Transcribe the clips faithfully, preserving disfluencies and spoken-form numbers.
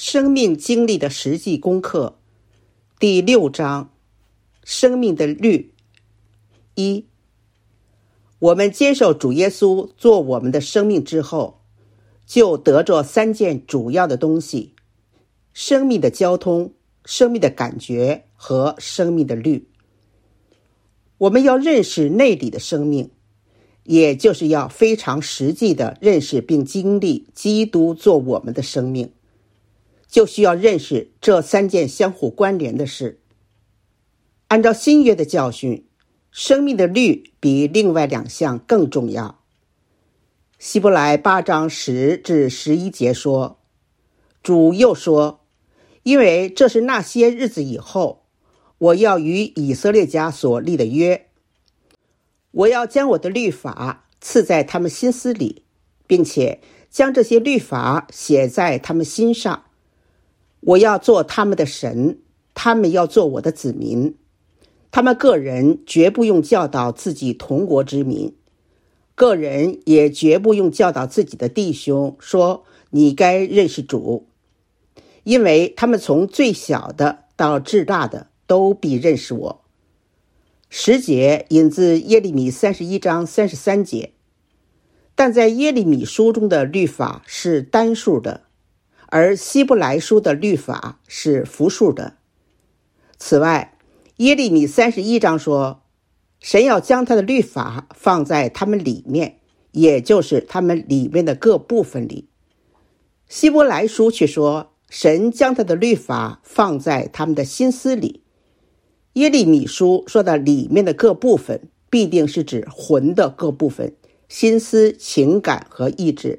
生命经历的实际功课，第六章，生命的律。一，我们接受主耶稣做我们的生命之后，就得着三件主要的东西：生命的交通、生命的感觉和生命的律。我们要认识内里的生命，也就是要非常实际地认识并经历基督做我们的生命，就需要认识这三件相互关联的事。按照新约的教训，生命的律比另外两项更重要。希伯来八章十至十一节说，主又说，因为这是那些日子以后，我要与以色列家所立的约，我要将我的律法赐在他们心思里，并且将这些律法写在他们心上。我要做他们的神，他们要做我的子民。他们个人绝不用教导自己同国之民，个人也绝不用教导自己的弟兄说，你该认识主，因为他们从最小的到至大的都必认识我。十节引自耶利米三十一章三十三节，但在耶利米书中的律法是单数的，而希伯来书的律法是复数的。此外，耶利米三十一章说，神要将他的律法放在他们里面，也就是他们里面的各部分里。希伯来书却说，神将他的律法放在他们的心思里。耶利米书说的里面的各部分，必定是指魂的各部分，心思、情感和意志。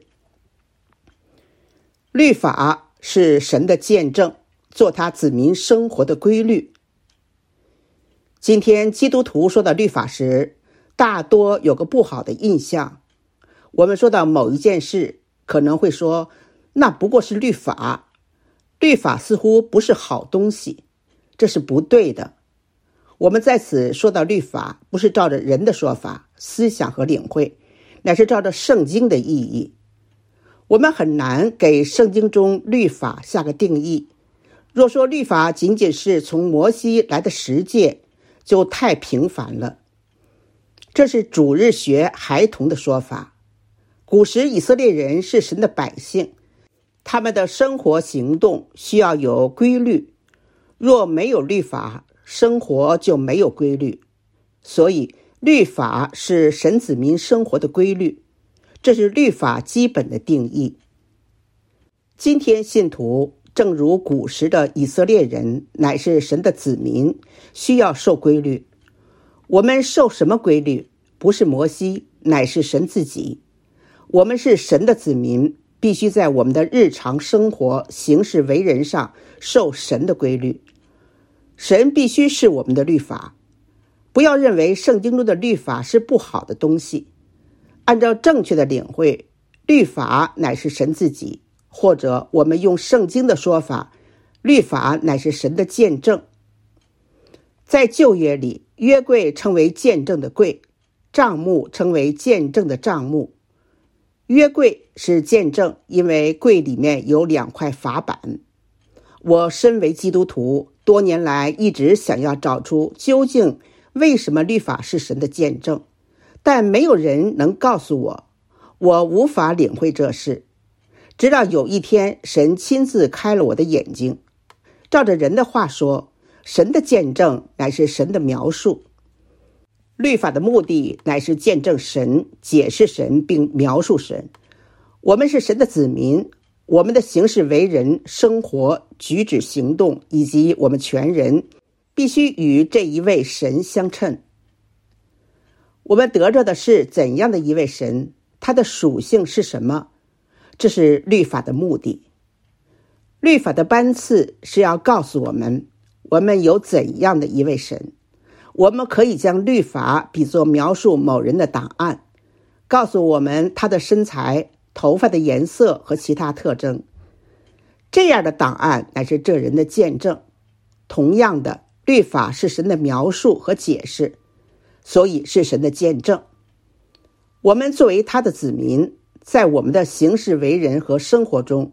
律法是神的见证，做他子民生活的规律。今天基督徒说到律法时，大多有个不好的印象。我们说到某一件事，可能会说，那不过是律法，律法似乎不是好东西，这是不对的。我们在此说到律法，不是照着人的说法、思想和领会，乃是照着圣经的意义。我们很难给圣经中律法下个定义。若说律法仅仅是从摩西来的十诫，就太平凡了。这是主日学孩童的说法。古时以色列人是神的百姓，他们的生活行动需要有规律，若没有律法，生活就没有规律。所以律法是神子民生活的规律，这是律法基本的定义。今天信徒正如古时的以色列人，乃是神的子民，需要受规律。我们受什么规律？不是摩西，乃是神自己。我们是神的子民，必须在我们的日常生活、行事为人上受神的规律。神必须是我们的律法。不要认为圣经中的律法是不好的东西。按照正确的领会，律法乃是神自己，或者我们用圣经的说法，律法乃是神的见证。在旧约里，约柜称为见证的柜，帐幕称为见证的帐幕。约柜是见证，因为柜里面有两块法板。我身为基督徒，多年来一直想要找出究竟为什么律法是神的见证，但没有人能告诉我，我无法领会这事。直到有一天，神亲自开了我的眼睛。照着人的话说，神的见证乃是神的描述。律法的目的乃是见证神、解释神并描述神。我们是神的子民，我们的行事为人、生活、举止行动以及我们全人必须与这一位神相称。我们得着的是怎样的一位神？他的属性是什么？这是律法的目的。律法的颁赐是要告诉我们，我们有怎样的一位神。我们可以将律法比作描述某人的档案，告诉我们他的身材、头发的颜色和其他特征。这样的档案乃是这人的见证。同样的，律法是神的描述和解释，所以是神的见证。我们作为他的子民，在我们的行事为人和生活中，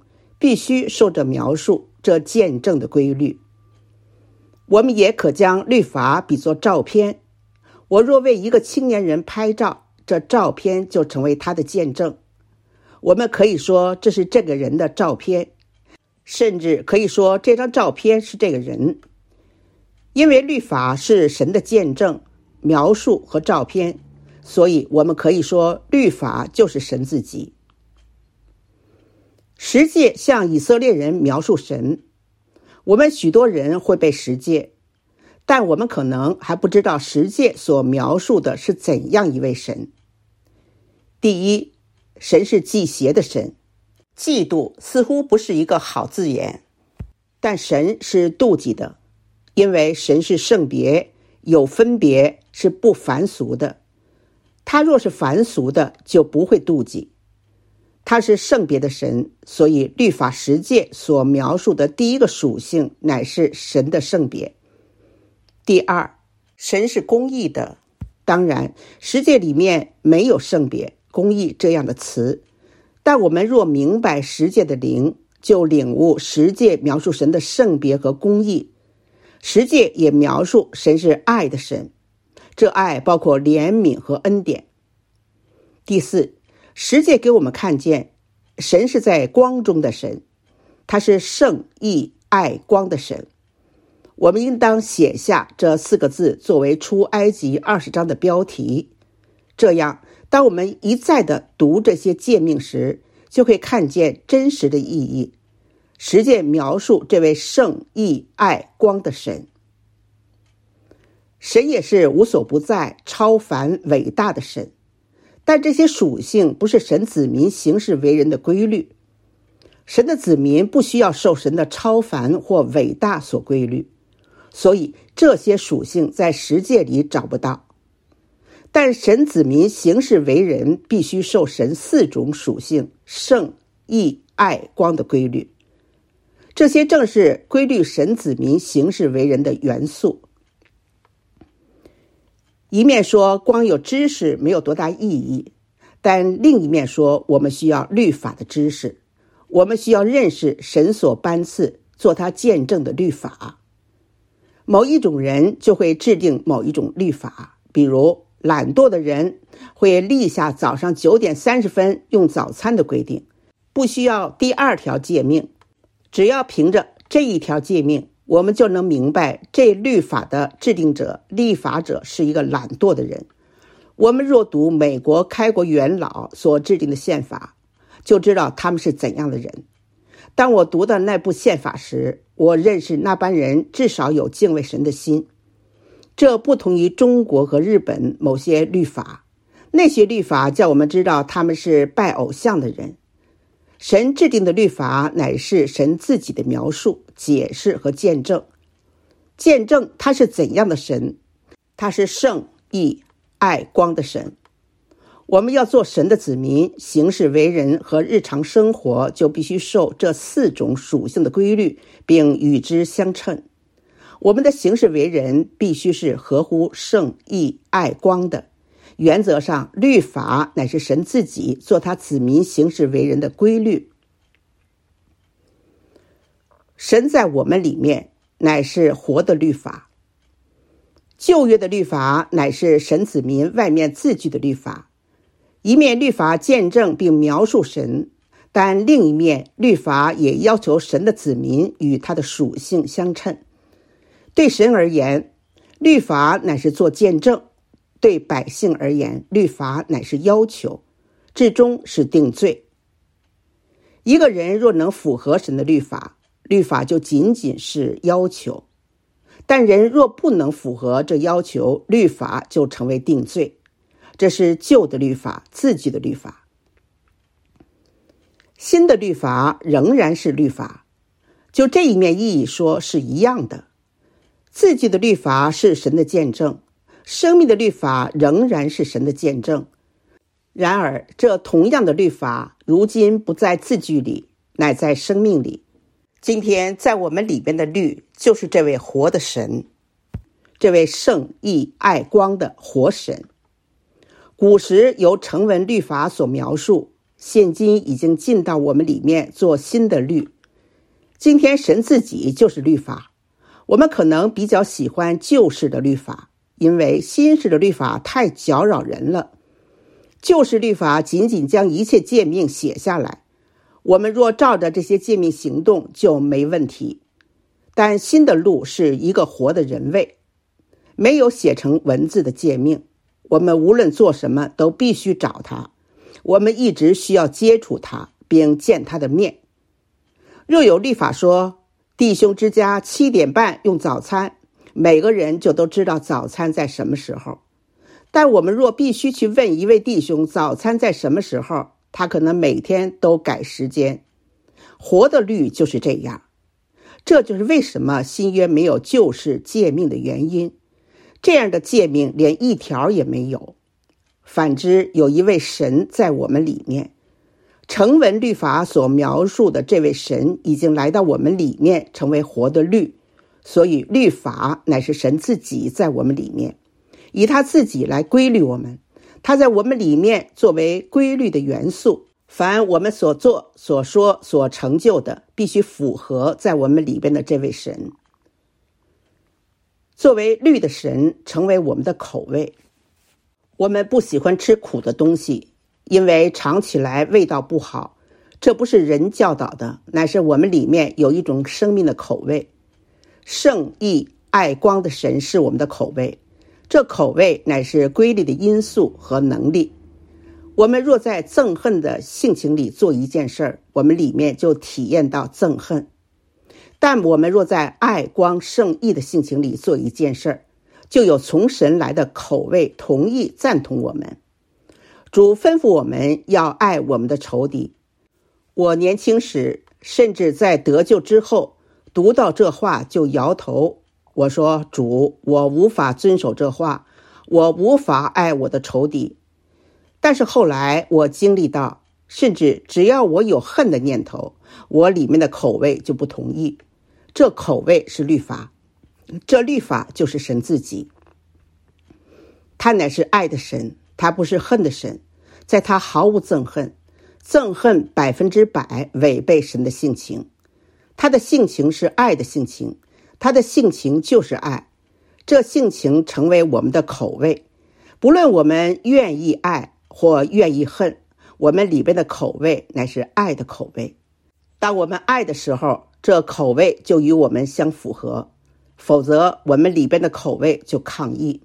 必须受这描述、这见证的规律。我们也可将律法比作照片，我若为一个青年人拍照，这照片就成为他的见证。我们可以说这是这个人的照片，甚至可以说这张照片是这个人。因为律法是神的见证、描述和照片，所以我们可以说律法就是神自己。十诫向以色列人描述神，我们许多人会背十诫，但我们可能还不知道十诫所描述的是怎样一位神。第一，神是忌邪的神。嫉妒似乎不是一个好字眼，但神是妒忌的，因为神是圣别，有分别，是不凡俗的。他若是凡俗的，就不会妒忌。他是圣别的神，所以律法十诫所描述的第一个属性乃是神的圣别。第二，神是公义的。当然，十诫里面没有圣别、公义这样的词，但我们若明白十诫的灵，就领悟十诫描述神的圣别和公义。十诫也描述神是爱的神，这爱包括怜悯和恩典。第四，十诫给我们看见神是在光中的神，他是圣义爱光的神。我们应当写下这四个字作为出埃及二十章的标题，这样当我们一再地读这些诫命时，就会看见真实的意义。十诫描述这位圣义爱光的神。神也是无所不在、超凡伟大的神，但这些属性不是神子民行事为人的规律。神的子民不需要受神的超凡或伟大所规律，所以这些属性在十诫里找不到。但神子民行事为人必须受神四种属性圣、义、爱、光的规律，这些正是规律神子民行事为人的元素。一面说光有知识没有多大意义，但另一面说我们需要律法的知识，我们需要认识神所颁赐做他见证的律法。某一种人就会制定某一种律法，比如懒惰的人会立下早上九点三十分用早餐的规定，不需要第二条诫命，只要凭着这一条诫命，我们就能明白这律法的制定者、立法者是一个懒惰的人。我们若读美国开国元老所制定的宪法，就知道他们是怎样的人。当我读到那部宪法时，我认识那班人至少有敬畏神的心。这不同于中国和日本某些律法，那些律法叫我们知道他们是拜偶像的人。神制定的律法乃是神自己的描述、解释和见证。见证他是怎样的神，他是圣、义、爱、光的神。我们要做神的子民，行事为人和日常生活就必须受这四种属性的规律，并与之相称。我们的行事为人必须是合乎圣、义、爱、光的。原则上，律法乃是神自己做他子民行事为人的规律。神在我们里面乃是活的律法。旧约的律法乃是神子民外面字句的律法，一面律法见证并描述神，但另一面律法也要求神的子民与他的属性相称。对神而言，律法乃是做见证；对百姓而言，律法乃是要求，至终是定罪。一个人若能符合神的律法，律法就仅仅是要求；但人若不能符合这要求，律法就成为定罪。这是旧的律法，字句的律法。新的律法仍然是律法，就这一面意义说是一样的。字句的律法是神的见证，生命的律法仍然是神的见证。然而这同样的律法如今不在字句里，乃在生命里。今天在我们里边的律就是这位活的神，这位圣、义、爱、光的活神。古时由成文律法所描述，现今已经进到我们里面做新的律， 今天神自己就是律法。我们可能比较喜欢旧式的律法，因为新式的律法太搅扰人了。旧式律法仅仅将一切诫命写下来，我们若照着这些诫命行动就没问题。但新的路是一个活的人位，没有写成文字的诫命，我们无论做什么都必须找他，我们一直需要接触他并见他的面。若有律法说弟兄之家七点半用早餐，每个人就都知道早餐在什么时候。但我们若必须去问一位弟兄早餐在什么时候，他可能每天都改时间。活的律就是这样，这就是为什么新约没有旧式诫命的原因。这样的诫命连一条也没有。反之，有一位神在我们里面，成文律法所描述的这位神已经来到我们里面，成为活的律。所以律法乃是神自己在我们里面，以他自己来规律我们，他在我们里面作为规律的元素。凡我们所做、所说、所成就的，必须符合在我们里边的这位神。作为律的神，成为我们的口味。我们不喜欢吃苦的东西，因为尝起来味道不好。这不是人教导的，乃是我们里面有一种生命的口味。圣义爱光的神是我们的口味，这口味乃是规律的因素和能力。我们若在憎恨的性情里做一件事儿，我们里面就体验到憎恨。但我们若在爱光圣义的性情里做一件事儿，就有从神来的口味同意赞同我们。主吩咐我们要爱我们的仇敌。我年轻时，甚至在得救之后，读到这话就摇头。我说，主，我无法遵守这话，我无法爱我的仇敌。但是后来我经历到，甚至只要我有恨的念头，我里面的口味就不同意。这口味是律法，这律法就是神自己。他乃是爱的神，他不是恨的神，在他毫无憎恨，憎恨百分之百违背神的性情。他的性情是爱的性情，他的性情就是爱，这性情成为我们的口味。不论我们愿意爱或愿意恨，我们里边的口味乃是爱的口味。当我们爱的时候，这口味就与我们相符合，否则我们里边的口味就抗议。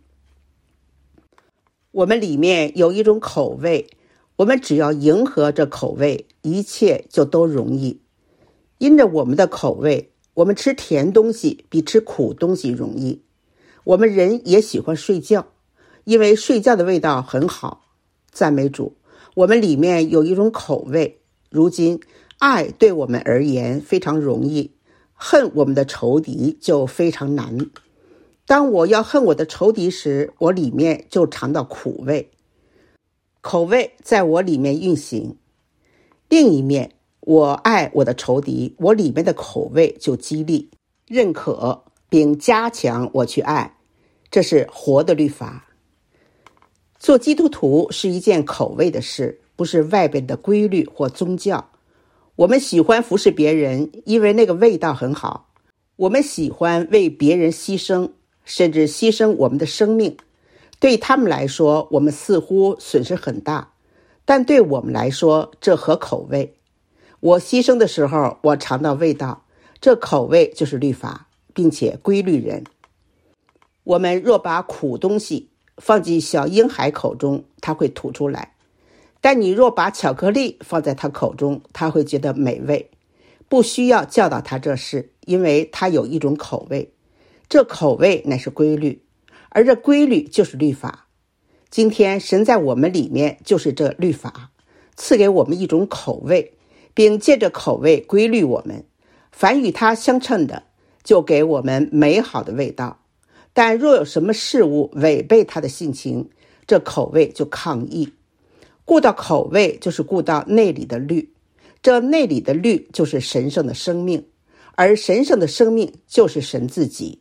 我们里面有一种口味，我们只要迎合这口味，一切就都容易。因着我们的口味，我们吃甜东西比吃苦东西容易。我们人也喜欢睡觉，因为睡觉的味道很好。赞美主，我们里面有一种口味。如今爱对我们而言非常容易，恨我们的仇敌就非常难。当我要恨我的仇敌时，我里面就尝到苦味，口味在我里面运行。另一面，我爱我的仇敌，我里面的口味就激励、认可并加强我去爱。这是活的律法。做基督徒是一件口味的事，不是外边的规律或宗教。我们喜欢服侍别人，因为那个味道很好。我们喜欢为别人牺牲，甚至牺牲我们的生命。对他们来说，我们似乎损失很大，但对我们来说，这合口味。我牺牲的时候，我尝到味道，这口味就是律法，并且规律人。我们若把苦东西放进小婴孩口中，他会吐出来。但你若把巧克力放在他口中，他会觉得美味。不需要教导他这事，因为他有一种口味。这口味乃是规律，而这规律就是律法。今天神在我们里面就是这律法，赐给我们一种口味，并借着口味规律我们。凡与他相称的，就给我们美好的味道。但若有什么事物违背他的性情，这口味就抗议。顾到口味就是顾到内里的律，这内里的律就是神圣的生命，而神圣的生命就是神自己。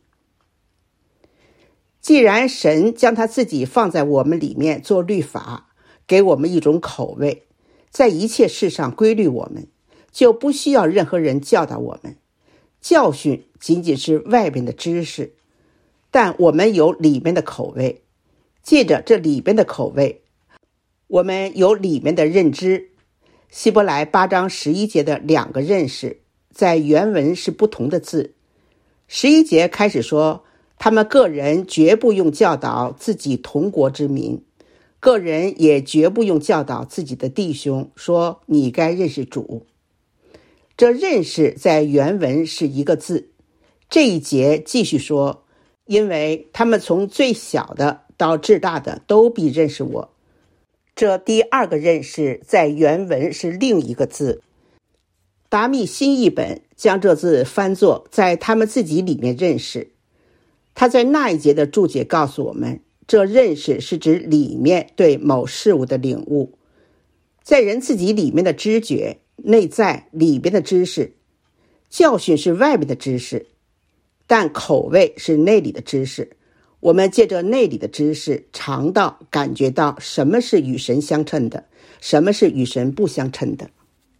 既然神将他自己放在我们里面做律法，给我们一种口味，在一切事上规律我们，就不需要任何人教导我们。 教训仅仅是外边的知识，但我们有里面的口味，借着这里边的口味，我们有里面的认知。希伯来八章十一节的两个认识，在原文是不同的字。十一节开始说，他们个人绝不用教导自己同国之民，个人也绝不用教导自己的弟兄，说你该认识主。这认识在原文是一个字。这一节继续说，因为他们从最小的到至大的都必认识我。这第二个认识在原文是另一个字。达密新译本将这字翻作在他们自己里面认识。他在那一节的注解告诉我们，这认识是指里面对某事物的领悟，在人自己里面的知觉，内在里边的知识。教训是外面的知识，但口味是内里的知识。我们借着内里的知识，尝到感觉到什么是与神相称的，什么是与神不相称的。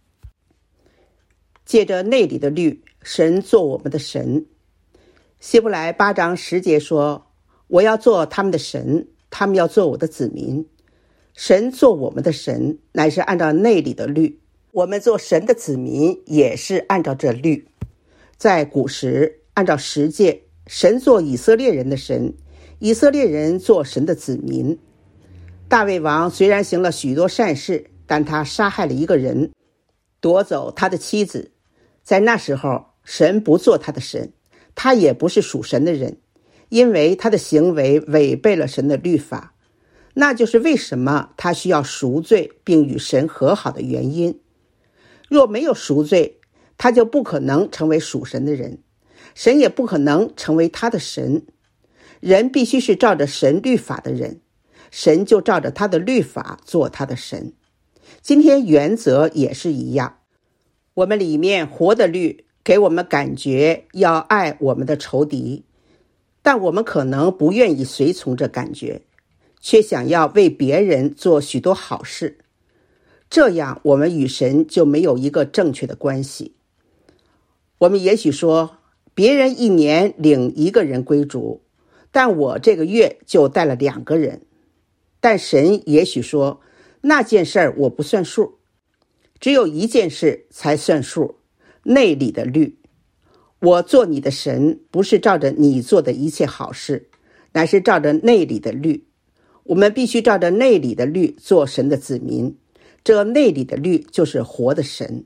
借着内里的律，神做我们的神。希伯来八章十节说，我要做他们的神，他们要做我的子民。神做我们的神，乃是按照内里的律，我们做神的子民也是按照这律。在古时，按照十诫，神做以色列人的神，以色列人做神的子民。大卫王虽然行了许多善事，但他杀害了一个人，夺走他的妻子。在那时候，神不做他的神，他也不是属神的人，因为他的行为违背了神的律法。那就是为什么他需要赎罪并与神和好的原因。若没有赎罪，他就不可能成为属神的人，神也不可能成为他的神。人必须是照着神律法的人，神就照着他的律法做他的神。今天原则也是一样，我们里面活的律给我们感觉要爱我们的仇敌，但我们可能不愿意随从这感觉，却想要为别人做许多好事。这样我们与神就没有一个正确的关系。我们也许说，别人一年领一个人归主，但我这个月就带了两个人。但神也许说，那件事儿我不算数，只有一件事才算数，内里的律。我做你的神，不是照着你做的一切好事，乃是照着内里的律。我们必须照着内里的律做神的子民，这内里的律就是活的神。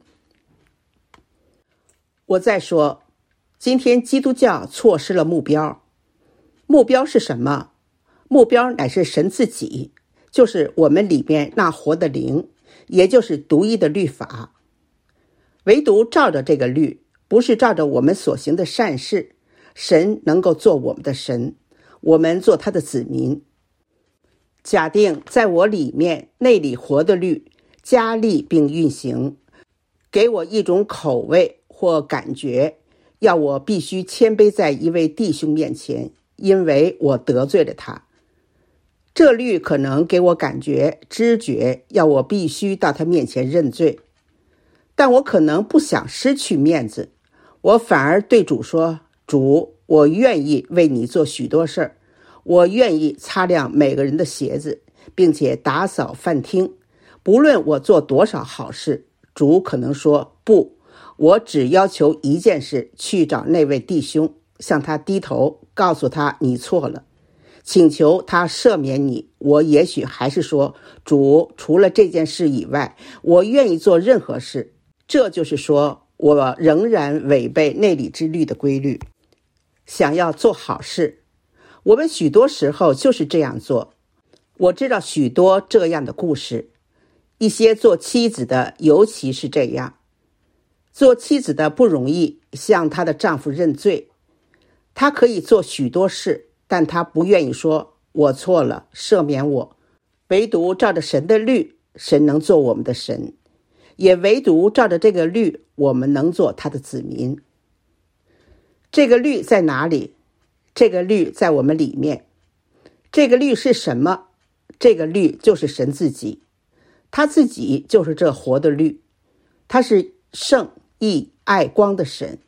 我再说，今天基督教错失了目标。目标是什么？目标乃是神自己，就是我们里面那活的灵，也就是独一的律法。唯独照着这个律，不是照着我们所行的善事，神能够做我们的神，我们做他的子民。假定在我里面内里活的律加力并运行，给我一种口味或感觉，要我必须谦卑在一位弟兄面前，因为我得罪了他。这律可能给我感觉知觉，要我必须到他面前认罪，但我可能不想失去面子，我反而对主说，主，我愿意为你做许多事儿，我愿意擦亮每个人的鞋子，并且打扫饭厅。不论我做多少好事，主可能说，不，我只要求一件事，去找那位弟兄，向他低头，告诉他你错了，请求他赦免你。我也许还是说，主，除了这件事以外，我愿意做任何事。这就是说，我仍然违背内里之律的规律，想要做好事。我们许多时候就是这样做。我知道许多这样的故事，一些做妻子的尤其是这样。做妻子的不容易向她的丈夫认罪，她可以做许多事，但她不愿意说，我错了，赦免我。唯独照着神的律，神能做我们的神，也唯独照着这个律，我们能做他的子民。这个律在哪里？这个律在我们里面。这个律是什么？这个律就是神自己，他自己就是这活的律，他是圣义爱光的神。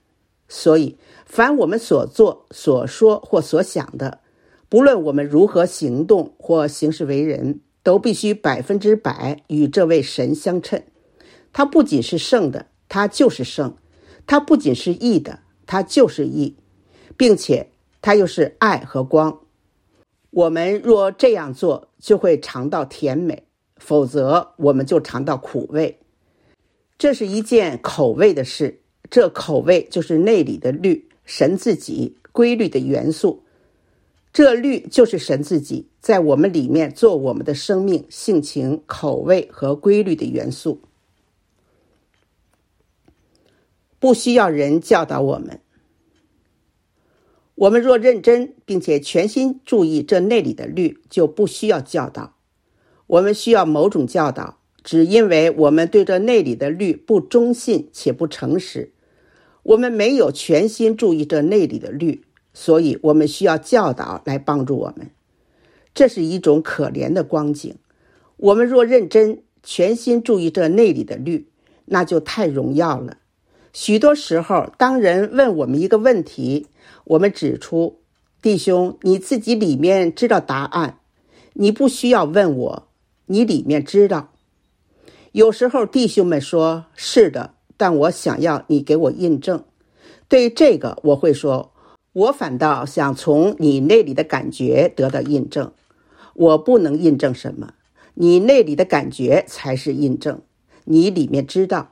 所以凡我们所做、所说或所想的，不论我们如何行动或行事为人，都必须百分之百与这位神相称。他不仅是圣的，他就是圣；他不仅是义的，他就是义，并且他又是爱和光。我们若这样做，就会尝到甜美，否则我们就尝到苦味。这是一件口味的事，这口味就是内里的律，神自己规律的元素。这律就是神自己在我们里面做我们的生命、性情、口味和规律的元素。不需要人教导我们。我们若认真并且全心注意这内里的律，就不需要教导。我们需要某种教导，只因为我们对这内里的律不忠信且不诚实。我们没有全心注意这内里的律，所以我们需要教导来帮助我们。这是一种可怜的光景。我们若认真全心注意这内里的律，那就太荣耀了。许多时候，当人问我们一个问题，我们指出，弟兄，你自己里面知道答案，你不需要问我，你里面知道。有时候弟兄们说，是的，但我想要你给我印证。对这个我会说，我反倒想从你内里的感觉得到印证。我不能印证什么，你内里的感觉才是印证，你里面知道。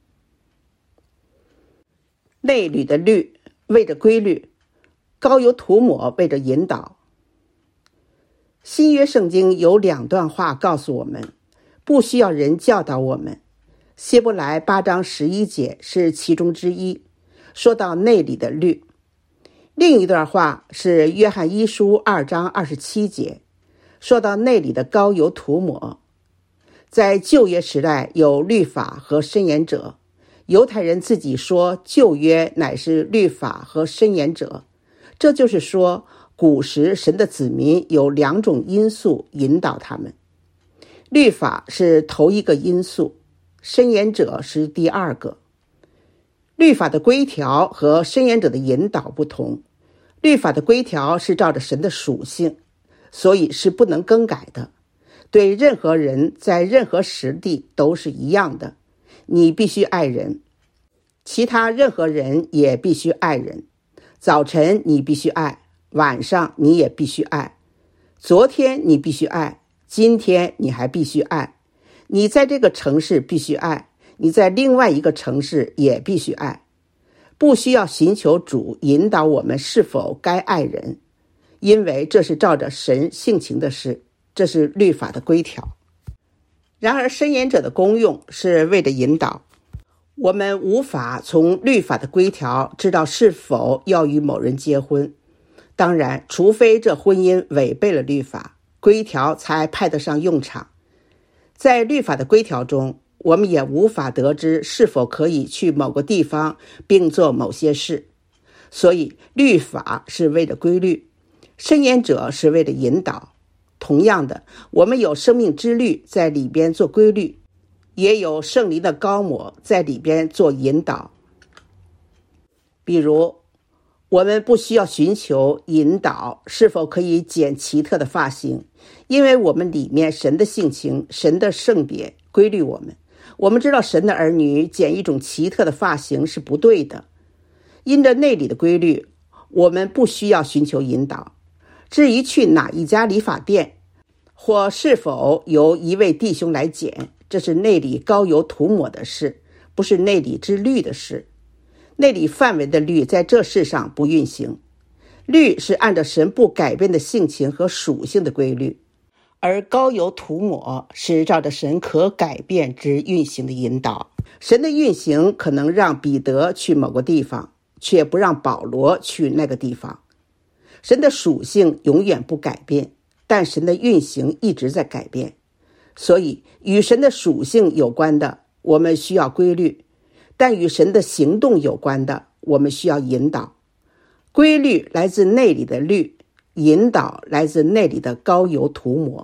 内里的律为着规律，膏油涂抹为着引导。新约圣经有两段话告诉我们，不需要人教导我们。希伯来八章十一节是其中之一，说到内里的律。另一段话是约翰一书二章二十七节，说到内里的膏油涂抹。在旧约时代有律法和申言者，犹太人自己说旧约乃是律法和申言者，这就是说古时神的子民有两种因素引导他们，律法是头一个因素，申言者是第二个。律法的规条和申言者的引导不同，律法的规条是照着神的属性，所以是不能更改的，对任何人在任何时地都是一样的。你必须爱人，其他任何人也必须爱人。早晨你必须爱，晚上你也必须爱。昨天你必须爱，今天你还必须爱。你在这个城市必须爱，你在另外一个城市也必须爱。不需要寻求主引导我们是否该爱人，因为这是照着神性情的事，这是律法的规条。然而申言者的功用是为了引导。我们无法从律法的规条知道是否要与某人结婚，当然除非这婚姻违背了律法，规条才派得上用场。在律法的规条中，我们也无法得知是否可以去某个地方并做某些事。所以律法是为了规律，申言者是为了引导。同样的，我们有生命之律在里边做规律，也有圣灵的膏抹在里边做引导。比如，我们不需要寻求引导是否可以剪奇特的发型，因为我们里面神的性情、神的圣别规律我们。我们知道神的儿女剪一种奇特的发型是不对的，因着内里的规律，我们不需要寻求引导。至于去哪一家理发店，或是否由一位弟兄来剪，这是内里膏油涂抹的事，不是内里之律的事。内里范围的律在这世上不运行，律是按照神不改变的性情和属性的规律，而膏油涂抹是照着神可改变之运行的引导。神的运行可能让彼得去某个地方，却不让保罗去那个地方。神的属性永远不改变，但神的运行一直在改变。所以与神的属性有关的，我们需要规律，但与神的行动有关的，我们需要引导。规律来自内里的律，引导来自内里的膏油涂抹。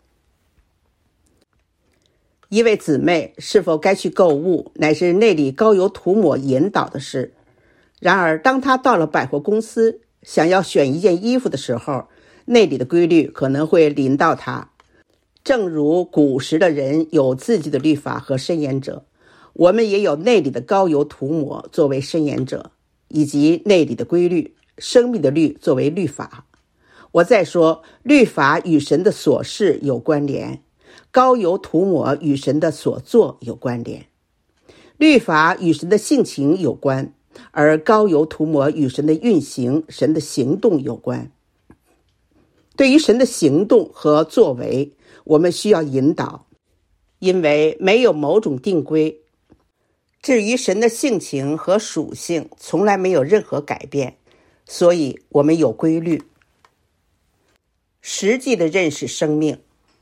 一位姊妹是否该去购物，乃是内里膏油涂抹引导的事。 然而当他到了百货公司，想要选一件衣服的时候，内里的规律可能会临到他。正如古时的人有自己的律法和申言者，我们也有内里的膏油涂抹作为申言者，以及内里的规律、生命的律作为律法。我再说，律法与神的所事有关联，膏油涂抹与神的所作有关联。律法与神的性情有关，而膏油涂抹与神的运行、神的行动有关。对于神的行动和作为，我们需要引导，因为没有某种定规。至于神的性情和属性，从来没有任何改变，所以我们有规律。实际的认识生命。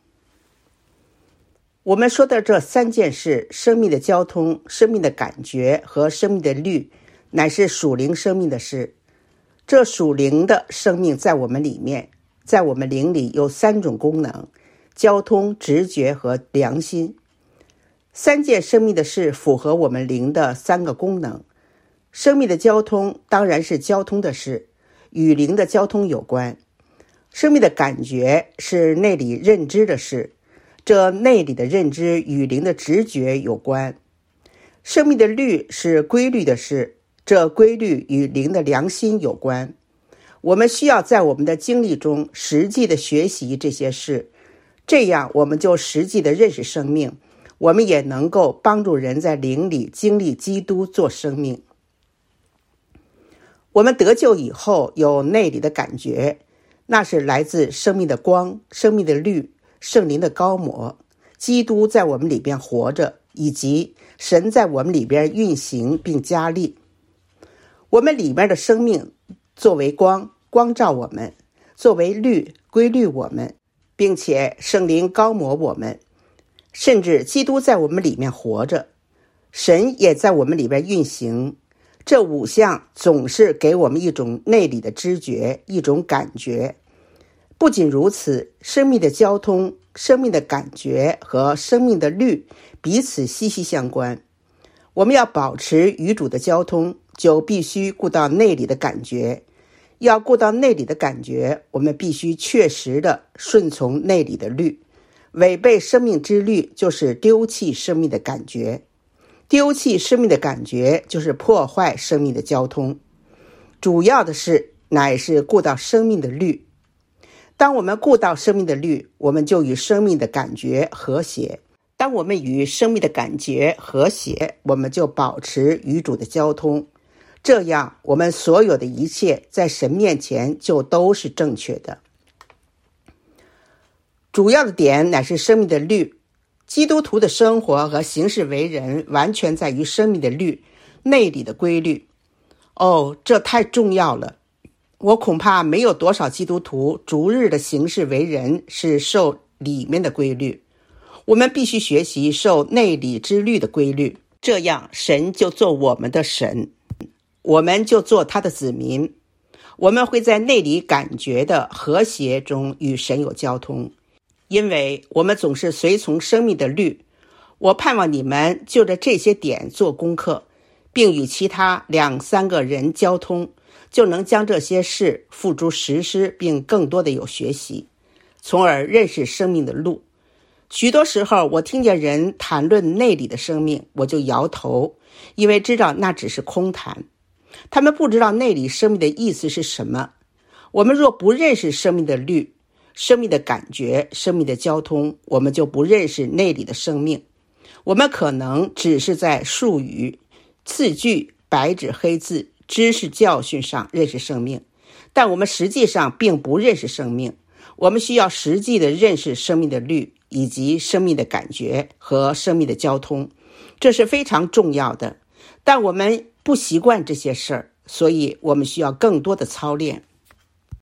我们说的这三件事，生命的交通、生命的感觉和生命的律，乃是属灵生命的事。这属灵的生命在我们里面，在我们灵里有三种功能：交通、直觉和良心。三件生命的事符合我们灵的三个功能。生命的交通当然是交通的事，与灵的交通有关。生命的感觉是内里认知的事，这内里的认知与灵的直觉有关。生命的律是规律的事，这规律与灵的良心有关。我们需要在我们的经历中实际的学习这些事，这样我们就实际的认识生命，我们也能够帮助人在灵里经历基督做生命。我们得救以后有内里的感觉，那是来自生命的光、生命的律、圣灵的膏抹，基督在我们里边活着，以及神在我们里边运行并加力。我们里面的生命作为光，光照我们；作为律，规律我们，并且圣灵膏抹我们。甚至基督在我们里面活着，神也在我们里边运行。这五项总是给我们一种内里的知觉，一种感觉。不仅如此，生命的交通、生命的感觉和生命的律彼此息息相关。我们要保持与主的交通，就必须顾到内里的感觉。要顾到内里的感觉，我们必须确实的顺从内里的律。违背生命之律，就是丢弃生命的感觉。丢弃生命的感觉，就是破坏生命的交通。主要的是，乃是顾到生命的律。当我们顾到生命的律，我们就与生命的感觉和谐。当我们与生命的感觉和谐，我们就保持与主的交通。这样，我们所有的一切在神面前就都是正确的。主要的点乃是生命的律。基督徒的生活和行事为人完全在于生命的律，内里的规律。哦，这太重要了。我恐怕没有多少基督徒逐日的行事为人是受里面的规律。我们必须学习受内里之律的规律，这样神就做我们的神，我们就做他的子民。我们会在内里感觉的和谐中与神有交通，因为我们总是随从生命的律。我盼望你们就着这些点做功课，并与其他两三个人交通，就能将这些事付诸实施，并更多的有学习，从而认识生命的路。许多时候我听见人谈论内里的生命，我就摇头，因为知道那只是空谈。他们不知道内里生命的意思是什么。我们若不认识生命的律、生命的感觉、生命的交通，我们就不认识内里的生命。我们可能只是在术语、字句、白纸黑字、知识教训上认识生命，但我们实际上并不认识生命。我们需要实际的认识生命的律，以及生命的感觉和生命的交通，这是非常重要的。但我们不习惯这些事儿，所以我们需要更多的操练。